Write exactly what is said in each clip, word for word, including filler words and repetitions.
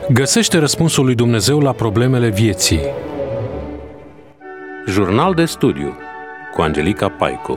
Găsește răspunsul lui Dumnezeu la problemele vieții. Jurnal de studiu cu Angelica Paicu.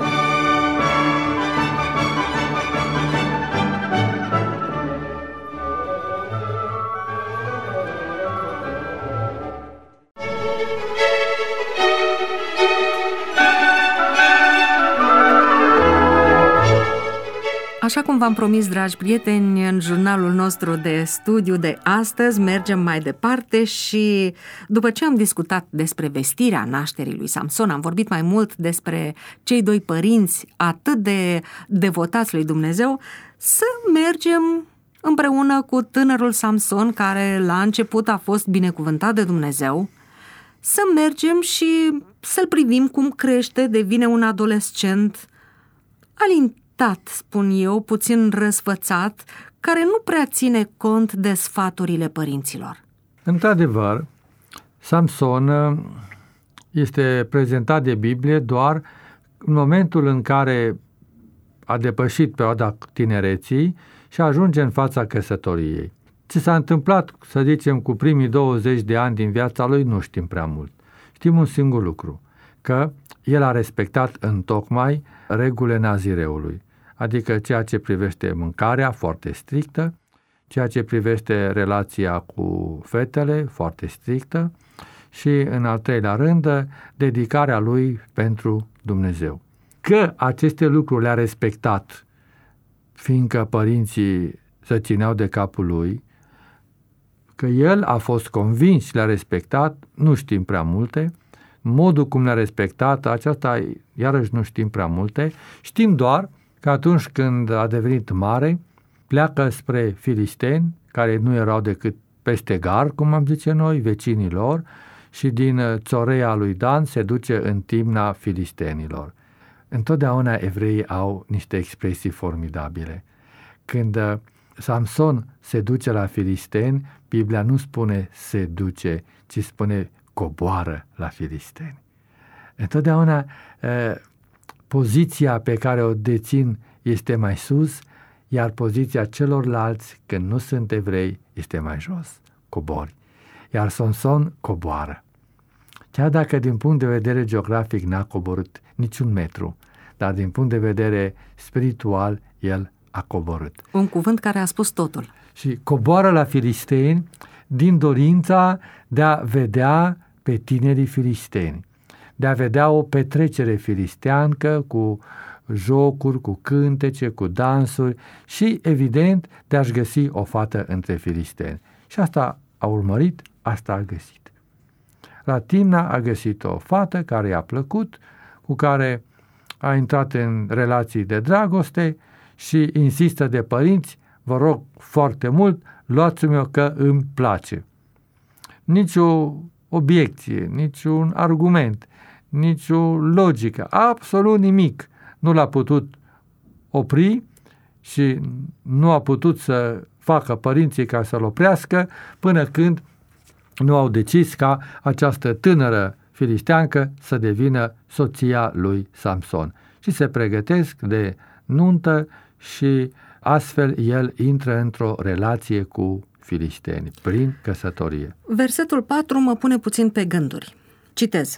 Așa cum v-am promis, dragi prieteni, în jurnalul nostru de studiu de astăzi mergem mai departe și după ce am discutat despre vestirea nașterii lui Samson, am vorbit mai mult despre cei doi părinți atât de devotați lui Dumnezeu, să mergem împreună cu tânărul Samson, care la început a fost binecuvântat de Dumnezeu, să mergem și să-l privim cum crește, devine un adolescent alintat, spun eu, puțin răsfățat, care nu prea ține cont de sfaturile părinților. Într-adevăr, Samson este prezentat de Biblie doar în momentul în care a depășit perioada tinereții și ajunge în fața căsătoriei. Ce s-a întâmplat, să zicem, cu primii douăzeci de ani din viața lui, nu știm prea mult. Știm un singur lucru, că el a respectat întocmai regulile nazireului, adică ceea ce privește mâncarea foarte strictă, ceea ce privește relația cu fetele foarte strictă și, în al treilea rând, dedicarea lui pentru Dumnezeu. Că aceste lucruri le-a respectat, fiindcă părinții se țineau de capul lui, că el a fost convins și le-a respectat, nu știm prea multe. Modul cum le-a respectat, aceasta iarăși nu știm prea multe. Știm doar că atunci când a devenit mare, pleacă spre filisteni, care nu erau decât peste gar, cum am zice noi, vecinii lor, și din țoreia lui Dan se duce în Timna filistenilor. Întotdeauna evreii au niște expresii formidabile. Când Samson se duce la filisteni, Biblia nu spune se duce, ci spune coboară la filisteni. Întotdeauna poziția pe care o dețin este mai sus, iar poziția celorlalți, când nu sunt evrei, este mai jos, cobori. Iar Samson coboară. Chiar dacă din punct de vedere geografic n-a coborât niciun metru, dar din punct de vedere spiritual, el a coborât. Un cuvânt care a spus totul. Și coboară la filisteni din dorința de a vedea pe tinerii filisteni, de a vedea o petrecere filisteancă cu jocuri, cu cântece, cu dansuri și, evident, de a-și găsi o fată între filisteni. Și asta a urmărit, asta a găsit. La Timna a găsit o fată care i-a plăcut, cu care a intrat în relații de dragoste și insistă de părinți: vă rog foarte mult, luați-mi-o că îmi place. Nici o obiecție, niciun argument, nicio logică, absolut nimic nu l-a putut opri și nu a putut să facă părinții ca să-l oprească până când nu au decis ca această tânără filisteancă să devină soția lui Samson. Și se pregătesc de nuntă și astfel el intră într-o relație cu filisteni, prin căsătorie. Versetul patru mă pune puțin pe gânduri. Citez.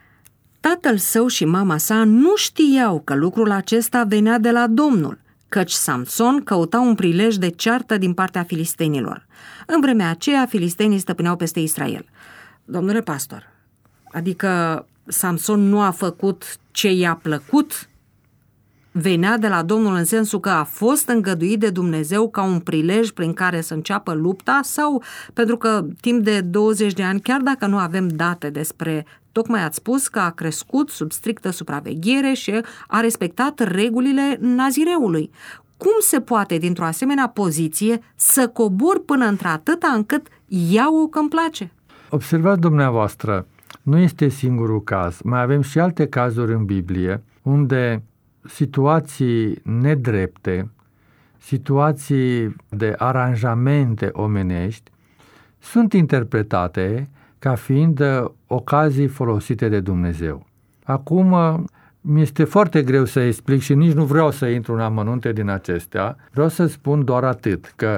Tatăl său și mama sa nu știau că lucrul acesta venea de la Domnul, căci Samson căuta un prilej de ceartă din partea filistenilor. În vremea aceea, filistenii stăpâneau peste Israel. Domnule pastor, adică Samson nu a făcut ce i-a plăcut? Venea de la Domnul în sensul că a fost îngăduit de Dumnezeu ca un prilej prin care să înceapă lupta, sau pentru că timp de douăzeci de ani, chiar dacă nu avem date despre, tocmai ați spus că a crescut sub strictă supraveghere și a respectat regulile nazireului. Cum se poate, dintr-o asemenea poziție, să cobor până într-atâta încât iau-o că-mi place? Observați dumneavoastră, nu este singurul caz. Mai avem și alte cazuri în Biblie unde situații nedrepte, situații de aranjamente omenești sunt interpretate ca fiind ocazii folosite de Dumnezeu. Acum, mi-este foarte greu să explic și nici nu vreau să intru în amănunte din acestea. Vreau să spun doar atât, că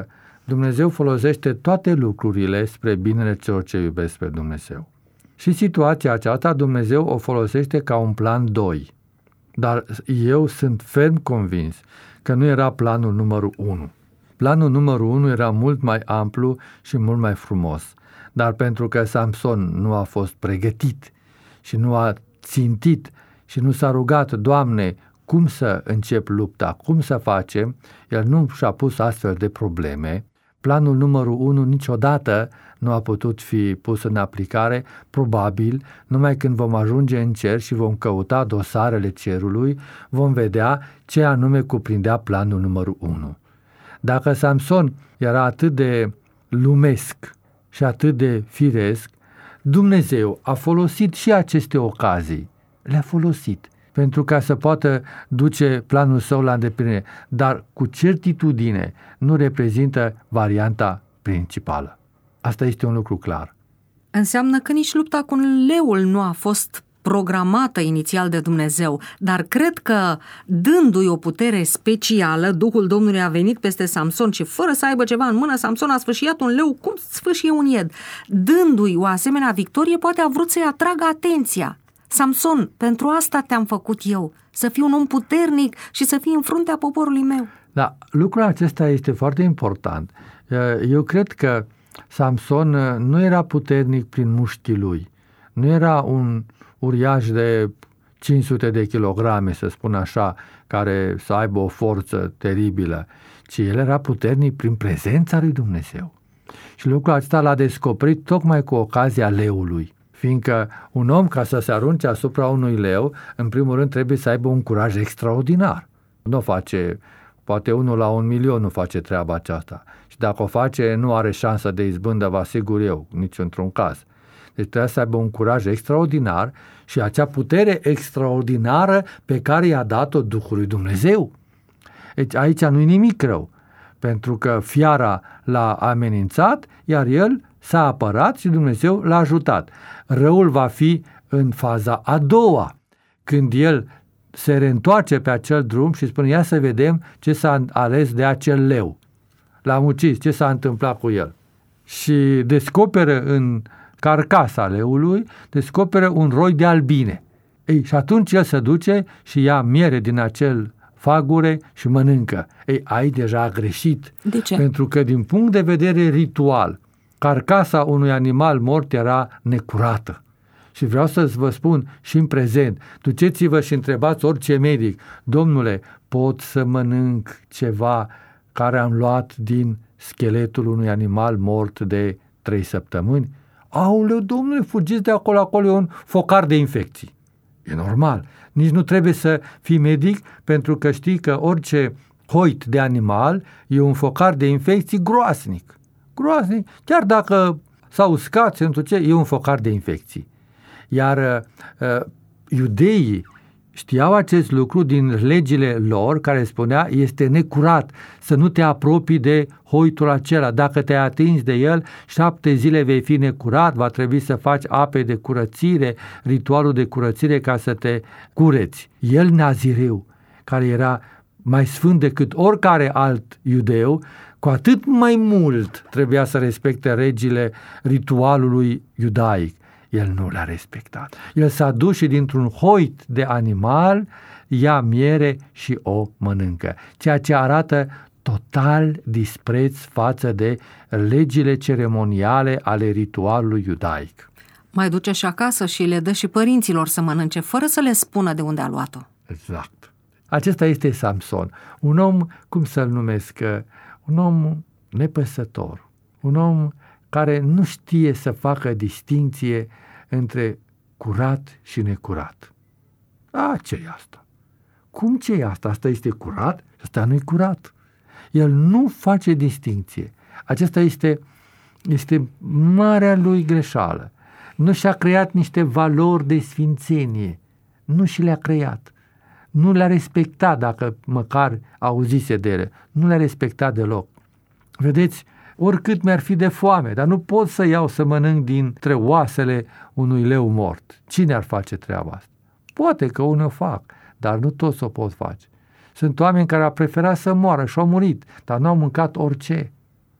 Dumnezeu folosește toate lucrurile spre binele celor ce iubesc pe Dumnezeu. Și situația aceasta Dumnezeu o folosește ca un plan doi. Dar eu sunt ferm convins că nu era planul numărul unu. Planul numărul unu era mult mai amplu și mult mai frumos. Dar pentru că Samson nu a fost pregătit și nu a țintit și nu s-a rugat, Doamne, cum să încep lupta, cum să facem, el nu și-a pus astfel de probleme. Planul numărul unu niciodată nu a putut fi pus în aplicare, probabil numai când vom ajunge în cer și vom căuta dosarele cerului, vom vedea ce anume cuprindea planul numărul unu. Dacă Samson era atât de lumesc și atât de firesc, Dumnezeu a folosit și aceste ocazii, le-a folosit pentru ca să poată duce planul său la îndeplinire, dar cu certitudine nu reprezintă varianta principală. Asta este un lucru clar. Înseamnă că nici lupta cu leul nu a fost programată inițial de Dumnezeu, dar cred că, dându-i o putere specială, Duhul Domnului a venit peste Samson și fără să aibă ceva în mână, Samson a sfâșiat un leu cum sfâșie un ied. Dându-i o asemenea victorie, poate a vrut să-i atragă atenția. Samson, pentru asta te-am făcut eu, să fii un om puternic și să fii în fruntea poporului meu. Da, lucrul acesta este foarte important. Eu cred că Samson nu era puternic prin mușchii lui, nu era un uriaș de cinci sute de kilograme, să spun așa, care să aibă o forță teribilă, ci el era puternic prin prezența lui Dumnezeu. Și lucrul acesta l-a descoperit tocmai cu ocazia leului, fiindcă un om, ca să se arunce asupra unui leu, în primul rând trebuie să aibă un curaj extraordinar. Nu o face, poate unul la un milion nu face treaba aceasta. Și dacă o face, nu are șansă de izbândă, vă asigur eu, nici într-un caz. Deci trebuie să aibă un curaj extraordinar și acea putere extraordinară pe care i-a dat-o Duhul lui Dumnezeu. Deci aici nu-i nimic rău, pentru că fiara l-a amenințat, iar el s-a apărat și Dumnezeu l-a ajutat. Răul va fi în faza a doua, când el se reîntoarce pe acel drum și spune, ia să vedem ce s-a ales de acel leu. L-am ucis, ce s-a întâmplat cu el. Și descoperă în carcasa leului, descoperă un roi de albine. Ei, și atunci el se duce și ia miere din acel fagure și mănâncă. Ei, aici deja a greșit. De ce? Pentru că din punct de vedere ritual, carcasa unui animal mort era necurată. Și vreau să vă spun și în prezent, duceți-vă și întrebați orice medic, domnule, pot să mănânc ceva care am luat din scheletul unui animal mort de trei săptămâni? Aoleu, domnule, fugiți de acolo, acolo e un focar de infecții. E normal. Nici nu trebuie să fii medic, pentru că știi că orice hoit de animal e un focar de infecții groasnic. Groasnic. Chiar dacă s-a uscat, e un focar de infecții. Iar uh, iudeii știau acest lucru din legile lor, care spunea, este necurat să nu te apropii de hoitul acela. Dacă te atingi de el, șapte zile vei fi necurat, va trebui să faci ape de curățire, ritualul de curățire ca să te cureți. El, nazireu, care era mai sfânt decât oricare alt iudeu, cu atât mai mult trebuia să respecte regile ritualului iudaic. El nu l-a respectat. El s-a dus și dintr-un hoit de animal ia miere și o mănâncă, ceea ce arată total dispreț față de legile ceremoniale ale ritualului iudaic. Mai duce și acasă și le dă și părinților să mănânce, fără să le spună de unde a luat-o. Exact. Acesta este Samson, un om, cum să-l numesc, un om nepăsător, un om care nu știe să facă distinție între curat și necurat. A, ce-i asta? Cum ce-i asta? Asta este curat? Asta nu-i curat. El nu face distinție. Acesta este, este marea lui greșeală. Nu și-a creat niște valori de sfințenie. Nu și le-a creat. Nu le-a respectat, dacă măcar auzise de ele. Nu le-a respectat deloc. Vedeți, oricât mi-ar fi de foame, dar nu pot să iau să mănânc dintre oasele unui leu mort. Cine ar face treaba asta? Poate că unii o fac, dar nu toți o pot face. Sunt oameni care au preferat să moară și au murit, dar nu au mâncat orice.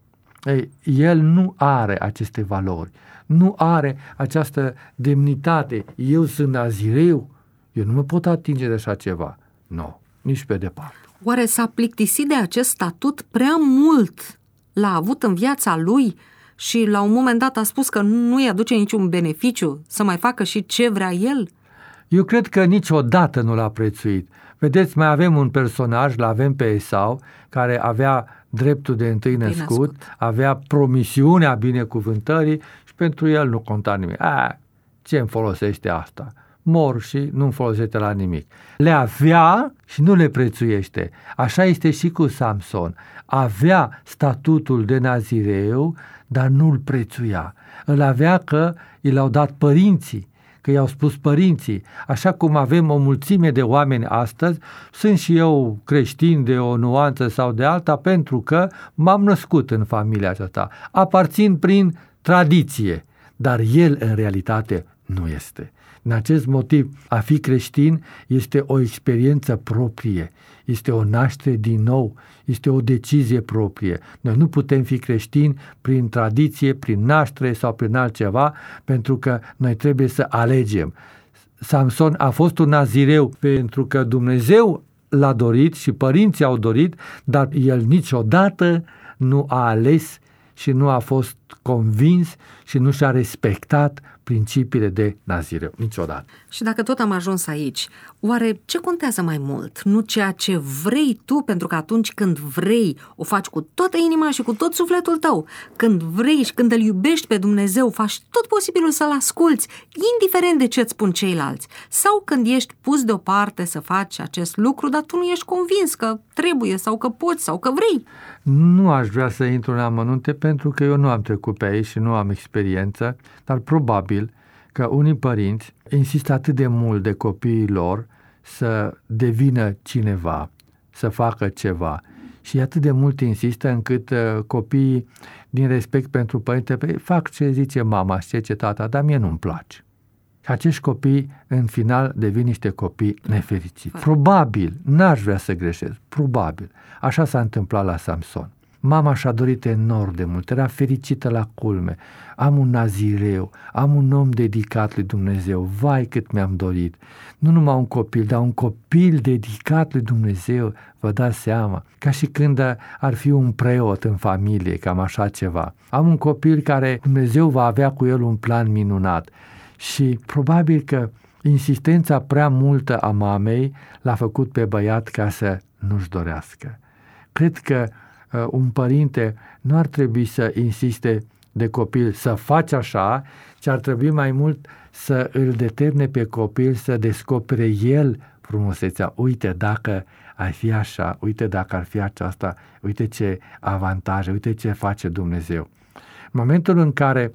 Ei, el nu are aceste valori, nu are această demnitate. Eu sunt nazireu, eu nu mă pot atinge de așa ceva. Nu, nici pe departe. Oare s-a plictisit de acest statut prea mult? L-a avut în viața lui și la un moment dat a spus că nu-i aduce niciun beneficiu să mai facă și ce vrea el? Eu cred că niciodată nu l-a prețuit. Vedeți, mai avem un personaj, l-avem pe Esau, care avea dreptul de întâi născut, născut, avea promisiunea binecuvântării și pentru el nu conta nimic. A, ce îmi folosește asta? Mor și nu-mi folosește la nimic. Le avea și nu le prețuiește. Așa este și cu Samson. Avea statutul de nazireu, dar nu-l prețuia. Îl avea că i l-au dat părinții, că i-au spus părinții. Așa cum avem o mulțime de oameni astăzi, sunt și eu creștin de o nuanță sau de alta pentru că m-am născut în familia aceasta. Aparțin prin tradiție, dar el în realitate nu este. Din acest motiv, a fi creștin este o experiență proprie, este o naștere din nou, este o decizie proprie. Noi nu putem fi creștini prin tradiție, prin naștere sau prin altceva, pentru că noi trebuie să alegem. Samson a fost un nazireu pentru că Dumnezeu l-a dorit și părinții au dorit, dar el niciodată nu a ales și nu a fost convins și nu și-a respectat principiile de nazireu. Niciodată. Și dacă tot am ajuns aici, oare ce contează mai mult? Nu ceea ce vrei tu, pentru că atunci când vrei, o faci cu toată inima și cu tot sufletul tău. Când vrei și când îl iubești pe Dumnezeu, faci tot posibilul să-L asculți, indiferent de ce-ți spun ceilalți. Sau când ești pus deoparte să faci acest lucru, dar tu nu ești convins că trebuie sau că poți sau că vrei. Nu aș vrea să intru în amănunte pentru că eu nu am trecut pe aici și nu am experiență, dar probabil că unii părinți insistă atât de mult de copiii lor să devină cineva, să facă ceva și atât de mult insistă încât uh, copiii, din respect pentru părinte, fac ce zice mama și ce zice tata, dar mie nu-mi place. Și acești copii, în final, devin niște copii nefericiți. Probabil, n-aș vrea să greșesc, probabil. Așa s-a întâmplat la Samson. Mama și-a dorit enorm de mult, era fericită la culme. Am un nazireu, am un om dedicat lui Dumnezeu, vai cât mi-am dorit. Nu numai un copil, dar un copil dedicat lui Dumnezeu, vă dați seama, ca și când ar fi un preot în familie, cam așa ceva. Am un copil care Dumnezeu va avea cu el un plan minunat și probabil că insistența prea multă a mamei l-a făcut pe băiat ca să nu-și dorească. Cred că uh, un părinte nu ar trebui să insiste de copil să faci așa, ci ar trebui mai mult să îl determine pe copil să descopere el frumusețea. Uite, dacă ar fi așa, uite dacă ar fi aceasta, uite ce avantaje, uite ce face Dumnezeu. În momentul în care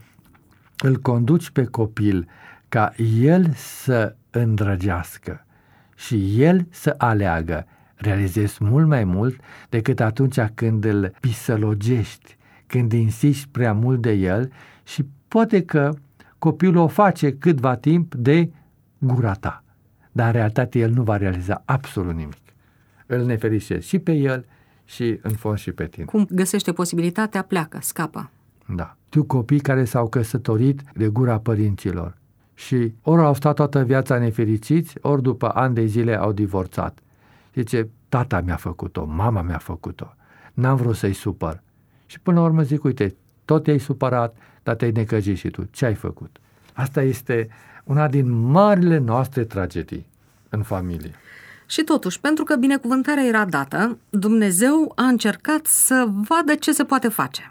îl conduci pe copil ca el să îndrăgească și el să aleagă, realizezi mult mai mult decât atunci când îl pisălogești, când insisti prea mult de el și poate că copilul o face câtva timp de gura ta, dar în realitate el nu va realiza absolut nimic. Îl nefericești și pe el și în fond și pe tine. Cum găsește posibilitatea, pleacă, scapă. Da. Tu copii care s-au căsătorit de gura părinților și ori au stat toată viața nefericiți, ori după ani de zile au divorțat. Zice, tata mi-a făcut-o, mama mi-a făcut-o, n-am vrut să-i supăr. Și până la urmă zic, uite, tot te-ai supărat, dar te-ai necăjit și tu. Ce ai făcut? Asta este una din marile noastre tragedii în familie. Și totuși, pentru că binecuvântarea era dată, Dumnezeu a încercat să vadă ce se poate face.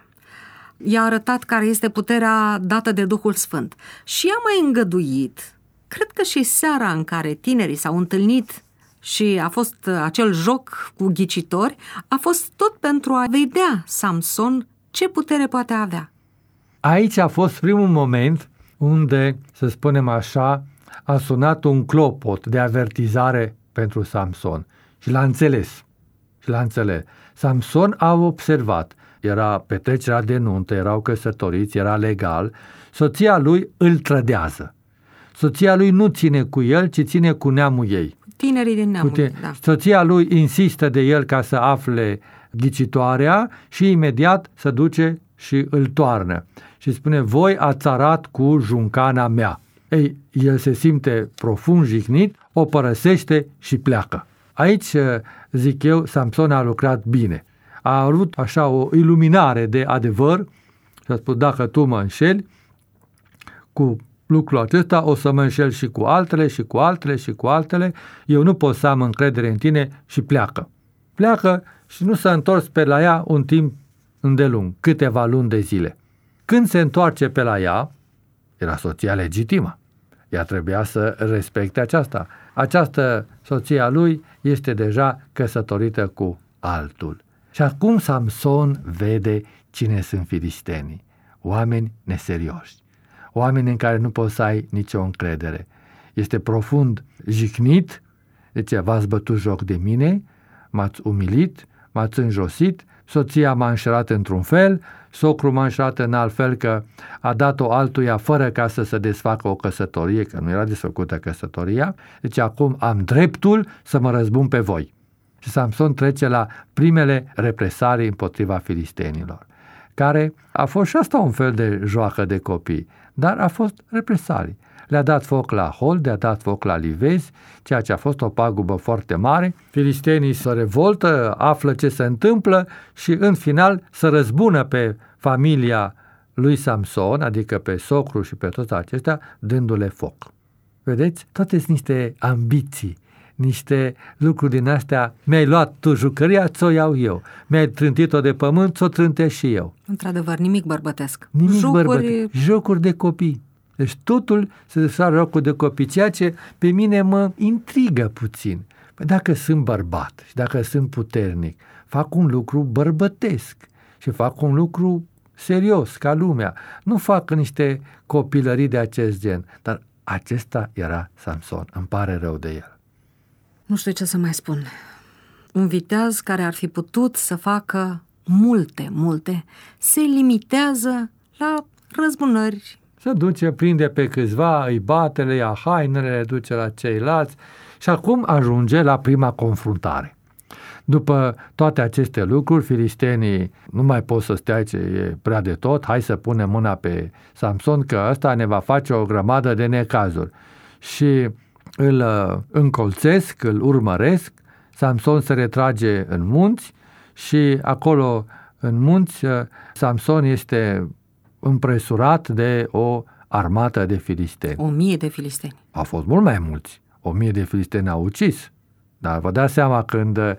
I-a arătat care este puterea dată de Duhul Sfânt și i-a mai îngăduit, cred că și seara în care tinerii s-au întâlnit și a fost acel joc cu ghicitori, a fost tot pentru a vedea Samson ce putere poate avea. Aici a fost primul moment unde, să spunem așa, a sunat un clopot de avertizare pentru Samson și l-a înțeles. Și l-a înțeles. Samson a observat, era petrecerea de nuntă, erau căsătoriți, era legal, soția lui îl trădează. Soția lui nu ține cu el, ci ține cu neamul ei. Tinerii din neamul ei, da. Soția lui insistă de el ca să afle ghicitoarea și imediat se duce și îl toarnă și spune, voi ați arat cu juncana mea. Ei, el se simte profund jignit, o părăsește și pleacă. Aici, zic eu, Samson a lucrat bine. A avut așa o iluminare de adevăr și a spus, dacă tu mă înșeli cu lucrul acesta, o să mă înșel și cu altele, și cu altele, și cu altele. Eu nu pot să am încredere în tine și pleacă. Pleacă și nu s-a întors pe la ea un timp îndelung, câteva luni de zile. Când se întoarce pe la ea, era soția legitimă. Ea trebuia să respecte aceasta. Această soție a lui este deja căsătorită cu altul. Și acum Samson vede cine sunt filistenii. Oameni neserioși. Oameni în care nu poți să ai nicio încredere. Este profund jignit, zice, v-ați bătut joc de mine, m-ați umilit, m-ați înjosit, soția m-a înșelat într-un fel, socrul m-a înșelat în alt fel că a dat-o altuia fără ca să se desfacă o căsătorie, că nu era desfăcută căsătoria, deci acum am dreptul să mă răzbun pe voi. Și Samson trece la primele represalii împotriva filistenilor, care a fost și asta un fel de joacă de copii, dar a fost represalii. Le-a dat foc la hold, le-a dat foc la livezi, ceea ce a fost o pagubă foarte mare. Filistenii se revoltă, află ce se întâmplă și în final se răzbună pe familia lui Samson, adică pe socru și pe toți acestea, dându-le foc. Vedeți? Toate sunt niște ambiții, niște lucruri din astea. Mi-ai luat tu jucăria, ți-o iau eu. Mi-ai trântit-o de pământ, ți-o trântesc și eu. Într-adevăr, nimic bărbătesc. Nimic Jocuri... bărbătesc. Jocuri de copii. Deci totul se desfășoară jocul de copii, ceea ce pe mine mă intrigă puțin. Păi dacă sunt bărbat și dacă sunt puternic, fac un lucru bărbătesc și fac un lucru serios, ca lumea. Nu fac niște copilării de acest gen, dar acesta era Samson. Îmi pare rău de el. Nu știu ce să mai spun. Un viteaz care ar fi putut să facă multe, multe, se limitează la răzbunări. Se duce, prinde pe câțiva, îi bate, le ia hainele, le duce la ceilalți și acum ajunge la prima confruntare. După toate aceste lucruri, filistenii nu mai pot să stea, ce e prea de tot, hai să punem mâna pe Samson că ăsta ne va face o grămadă de necazuri. Și îl încolțesc, îl urmăresc, Samson se retrage în munți și acolo în munți Samson este împresurat de o armată de filisteni. O mie de filisteni. Au fost mult mai mulți. O mie de filisteni au ucis. Dar vă dați seama când uh,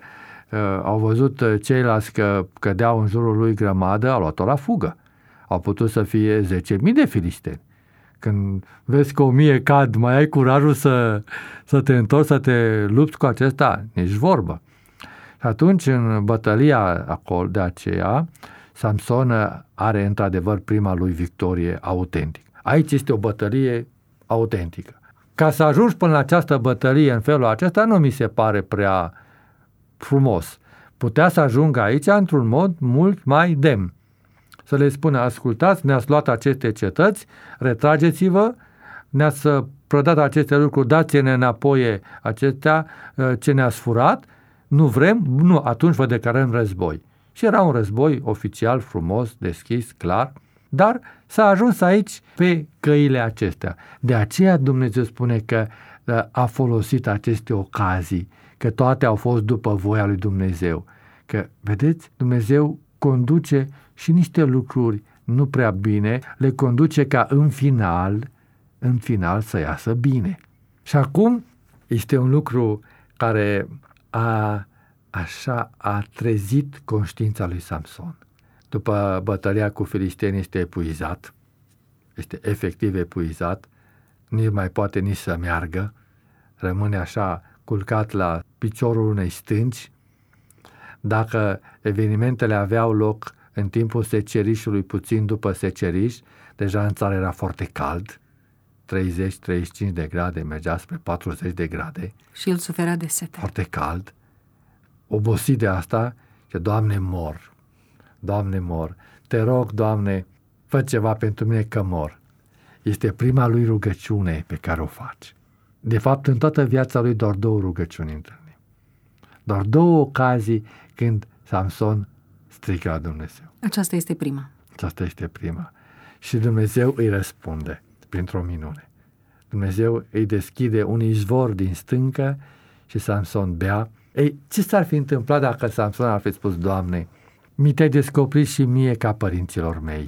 au văzut ceilalți că cădeau în jurul lui grămadă, au luat-o la fugă. Au putut să fie zece mii de filisteni. Când vezi că o mie cad, mai ai curajul să, să te întorci, să te lupți cu acesta? Nici vorbă. Și atunci, în bătălia acolo de aceea, Samson are într-adevăr prima lui victorie autentică. Aici este o bătălie autentică. Ca să ajungi până la această bătălie în felul acesta nu mi se pare prea frumos. Putea să ajungă aici într-un mod mult mai demn. Să le spună, ascultați, ne-ați luat aceste cetăți, retrageți-vă, ne-ați prădat aceste lucruri, dați-ne înapoi acestea ce ne-ați furat, nu vrem, nu, atunci vă declarăm război. Și era un război oficial, frumos, deschis, clar, dar s-a ajuns aici pe căile acestea. De aceea Dumnezeu spune că a folosit aceste ocazii, că toate au fost după voia lui Dumnezeu. Că, vedeți, Dumnezeu conduce și niște lucruri nu prea bine, le conduce ca în final, în final să iasă bine. Și acum este un lucru care a așa a trezit conștiința lui Samson. După bătălia cu filistenii este epuizat, este efectiv epuizat, nici mai poate nici să meargă, rămâne așa culcat la piciorul unei stânci. Dacă evenimentele aveau loc în timpul secerișului, puțin după seceriș, deja în țară era foarte cald, treizeci treizeci și cinci de grade, mergea spre patruzeci de grade. Și el suferea de sete. Foarte cald. Obosit de asta, că Doamne, mor, Doamne, mor, te rog, Doamne, fă ceva pentru mine că mor. Este prima lui rugăciune pe care o faci. De fapt, în toată viața lui doar două rugăciuni întâlnim. Doar două ocazii când Samson strigă la Dumnezeu. Aceasta este prima. Aceasta este prima. Și Dumnezeu îi răspunde printr-o minune. Dumnezeu îi deschide un izvor din stâncă și Samson bea. Ei, ce s-ar fi întâmplat dacă Samson ar fi spus: Doamne, mi te-ai descoperit și mie ca părinților mei.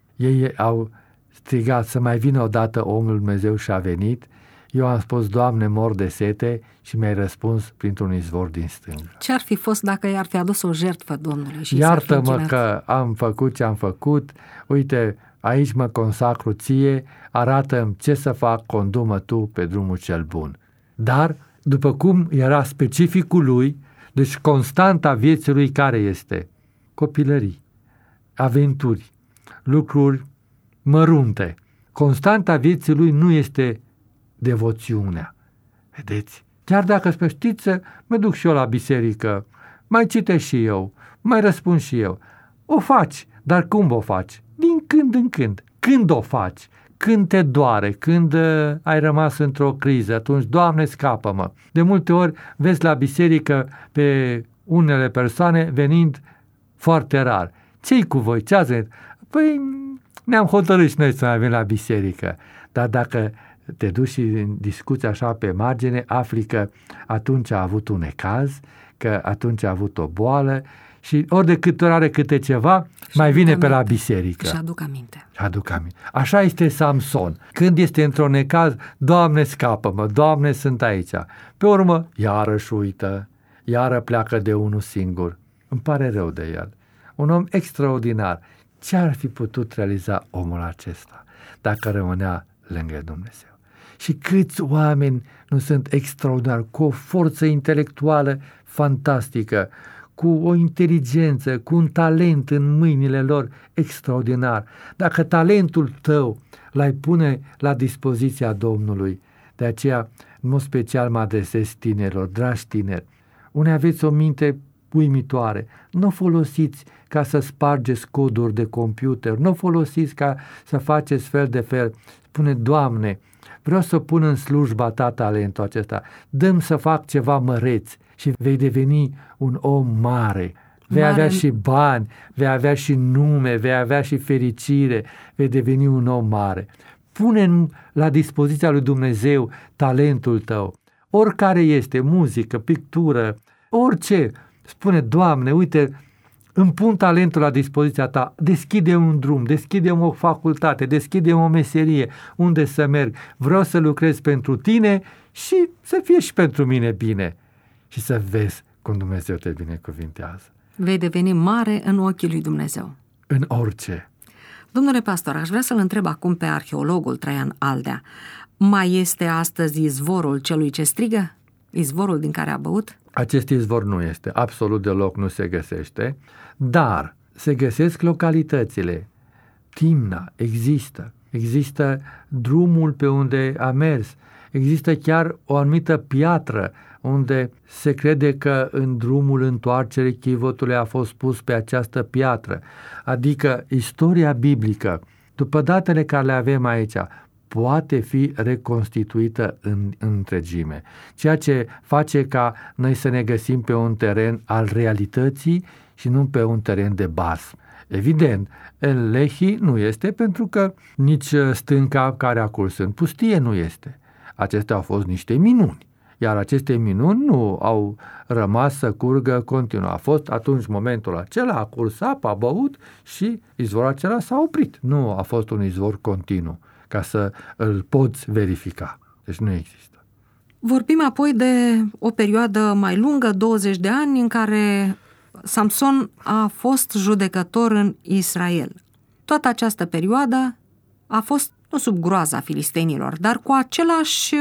Ei au strigat să mai vină odată omul Dumnezeu și a venit. Eu am spus: Doamne, mor de sete, și mi-ai răspuns printr-un izvor din stânga. Ce ar fi fost dacă i-ar fi adus o jertfă Domnului? Și Iartă-mă că am făcut ce am făcut, uite, aici mă consacru ție, arată-mi ce să fac, condu-mă tu pe drumul cel bun. Dar, după cum era specificul lui, deci constanta vieții lui care este? Copilării, aventuri, lucruri mărunte. Constanta vieții lui nu este devoțiunea. Vedeți? Chiar dacă spui: știți, mă duc și eu la biserică, mai citesc și eu, mai răspund și eu. O faci, dar cum o faci? Din când în când. Când o faci? Când te doare, când uh, ai rămas într-o criză, atunci, Doamne, scapă-mă. De multe ori vezi la biserică pe unele persoane venind foarte rar. Ce-i cu voi? Ce ați venit? Păi ne-am hotărât și noi să mai venim la biserică. Dar dacă te duci și discuți așa pe margine, afli că atunci a avut un necaz, că atunci a avut o boală și ori de câte ori are câte ceva, și mai vine aminte. Pe la biserică. Și aduc aminte. Aduc aminte. Așa este Samson. Când este într-un necaz, Doamne, scapă-mă, Doamne, sunt aici. Pe urmă, iarăși uită, iară pleacă de unul singur. Îmi pare rău de el. Un om extraordinar. Ce ar fi putut realiza omul acesta dacă rămânea lângă Dumnezeu? Și câți oameni nu sunt extraordinari, cu o forță intelectuală fantastică, cu o inteligență, cu un talent în mâinile lor extraordinar. Dacă talentul tău l-ai pune la dispoziția Domnului, de aceea, în mod special mă adresez tinerilor, dragi tineri, unde aveți o minte uimitoare, nu o folosiți ca să spargeți coduri de computer, nu o folosiți ca să faceți fel de fel. Spune: Doamne, vreau să pun în slujba ta talentul acesta, dă-mi să fac ceva măreț și vei deveni un om mare. Vei mare. avea și bani, vei avea și nume, vei avea și fericire, vei deveni un om mare. Pune la dispoziția lui Dumnezeu talentul tău, oricare este, muzică, pictură, orice. Spune: Doamne, uite, îmi pun talentul la dispoziția ta, deschide un drum, deschide o facultate, deschide o meserie, unde să merg, vreau să lucrez pentru tine și să fie și pentru mine bine. Și să vezi cum Dumnezeu te binecuvintează. Vei deveni mare în ochii lui Dumnezeu. În orice. Domnule pastor, aș vrea să-l întreb acum pe arheologul Traian Aldea. Mai este astăzi izvorul celui ce strigă? Izvorul din care a băut? Acest izvor nu este, absolut deloc nu se găsește, dar se găsesc localitățile. Timna există, există drumul pe unde a mers, există chiar o anumită piatră unde se crede că în drumul întoarcerii chivotului a fost pus pe această piatră. Adică istoria biblică, după datele care le avem aici, poate fi reconstituită în, în întregime, ceea ce face ca noi să ne găsim pe un teren al realității și nu pe un teren de basm. Evident, El Lehi nu este, pentru că nici stânca care a curs în pustie nu este. Acestea au fost niște minuni, iar aceste minuni nu au rămas să curgă continuu. A fost atunci momentul acela, a curs apa, a băut și izvorul acela s-a oprit. Nu a fost un izvor continuu ca să îl poți verifica. Deci nu există. Vorbim apoi de o perioadă mai lungă, douăzeci de ani, în care Samson a fost judecător în Israel. Toată această perioadă a fost nu sub groaza filistenilor, dar cu același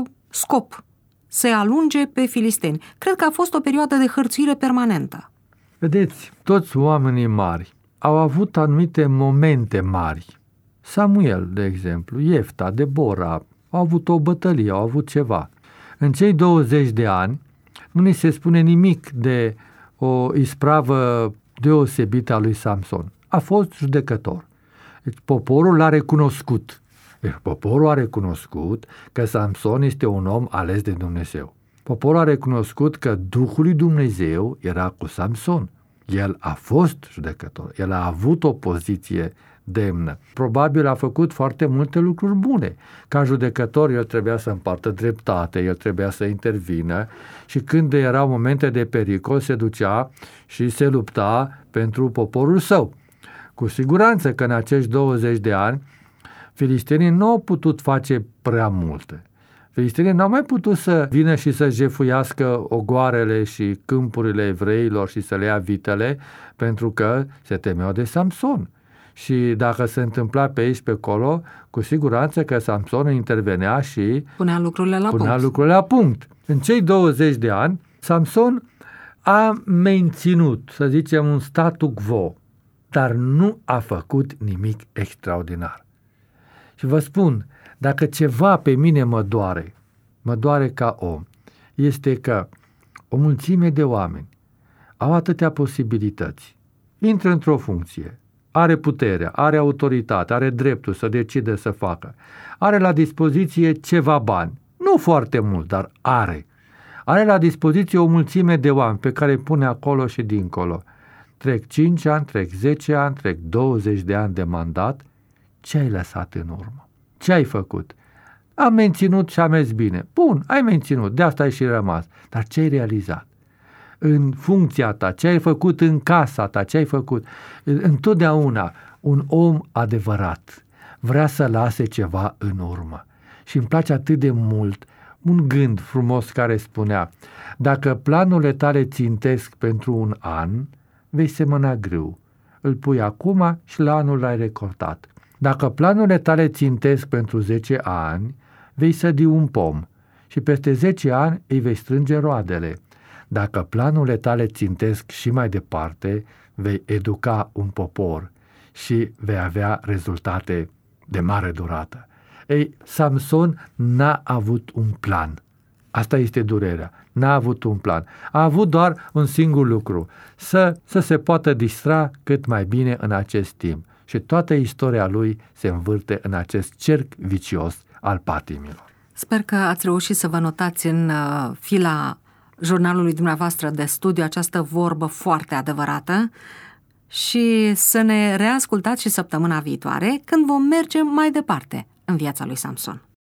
scop, să-i alunge pe filisteni. Cred că a fost o perioadă de hărțuire permanentă. Vedeți, toți oamenii mari au avut anumite momente mari. Samuel, de exemplu, Iefta, Debora, au avut o bătălie, au avut ceva. În cei douăzeci de ani nu ni se spune nimic de o ispravă deosebită a lui Samson. A fost judecător. Deci poporul l-a recunoscut. Deci poporul a recunoscut că Samson este un om ales de Dumnezeu. Poporul a recunoscut că Duhul lui Dumnezeu era cu Samson. El a fost judecător, el a avut o poziție demnă. Probabil a făcut foarte multe lucruri bune. Ca judecător, el trebuia să împartă dreptate, el trebuia să intervină și când erau momente de pericol, se ducea și se lupta pentru poporul său. Cu siguranță că în acești douăzeci de ani, filistenii nu au putut face prea multe. Filistenii n-au mai putut să vină și să jefuiască ogoarele și câmpurile evreilor și să le ia vitele, pentru că se temeau de Samson. Și dacă se întâmpla pe aici, pe acolo, cu siguranță că Samson intervenea și punea lucrurile la punea punct. lucrurile la punct. În cei douăzeci de ani, Samson a menținut, să zicem, un statu quo, dar nu a făcut nimic extraordinar. Și vă spun, dacă ceva pe mine mă doare, mă doare ca om, este că o mulțime de oameni au atâtea posibilități, intră într-o funcție, are puterea, are autoritate, are dreptul să decide să facă, are la dispoziție ceva bani, nu foarte mult, dar are. Are la dispoziție o mulțime de oameni pe care îi pune acolo și dincolo. Trec cinci ani, trec zece ani, trec douăzeci de ani de mandat. Ce ai lăsat în urmă? Ce ai făcut? Am menținut și am mers bine. Bun, ai menținut, de asta ai și rămas. Dar ce ai realizat? În funcția ta, ce ai făcut în casa ta, ce ai făcut? Întotdeauna un om adevărat vrea să lase ceva în urmă. Și îmi place atât de mult un gând frumos care spunea: dacă planurile tale țintesc pentru un an, vei semăna grâu. Îl pui acum și la anul l-ai recordat. Dacă planurile tale țintesc pentru zece ani, vei sădi un pom și peste zece ani îi vei strânge roadele. Dacă planurile tale țintesc și mai departe, vei educa un popor și vei avea rezultate de mare durată. Ei, Samson n-a avut un plan. Asta este durerea. N-a avut un plan. A avut doar un singur lucru, să, să se poată distra cât mai bine în acest timp. Și toată istoria lui se învârte în acest cerc vicios al patimilor. Sper că ați reușit să vă notați în fila jurnalului dumneavoastră de studiu această vorbă foarte adevărată și să ne reascultați și săptămâna viitoare când vom merge mai departe în viața lui Samson.